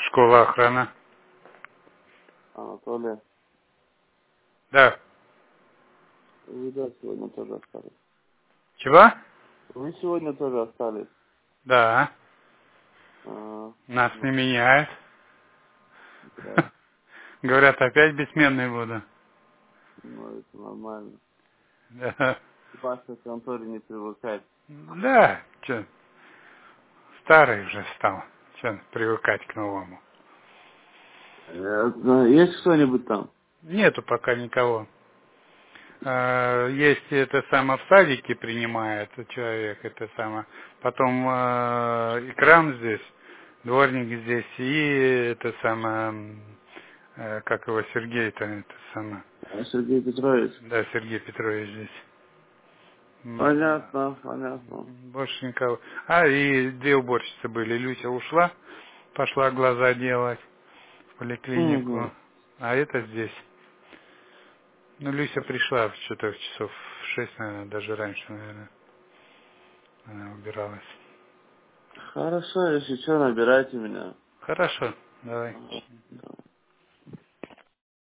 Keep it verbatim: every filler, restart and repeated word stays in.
Школа охрана. Анатолий, Да. вы да, сегодня тоже остались. Чего? Вы сегодня тоже остались. Да. А, Нас ну, не меняет. да, Говорят, опять бессменный буду. ну это нормально. Да. Вас к конторе не привыкать. Да. Че, старый уже стал. Че, привыкать к новому. Э, ну, есть кто-нибудь там? Нету пока никого. Э, Есть это само в садике принимает человек, это само. Потом э, экран здесь, дворник здесь и это самое, э, как его Сергей-то, это самое. А, Сергей Петрович. Да, Сергей Петрович здесь. М, Понятно, понятно. Больше никого. А, и две уборщицы были. Люся ушла, пошла глаза делать в поликлинику. Угу. А это здесь. Ну, Люся пришла в что-то в часов в шесть, наверное, даже раньше, наверное, она убиралась. Хорошо, если что, набирайте меня. Хорошо, давай.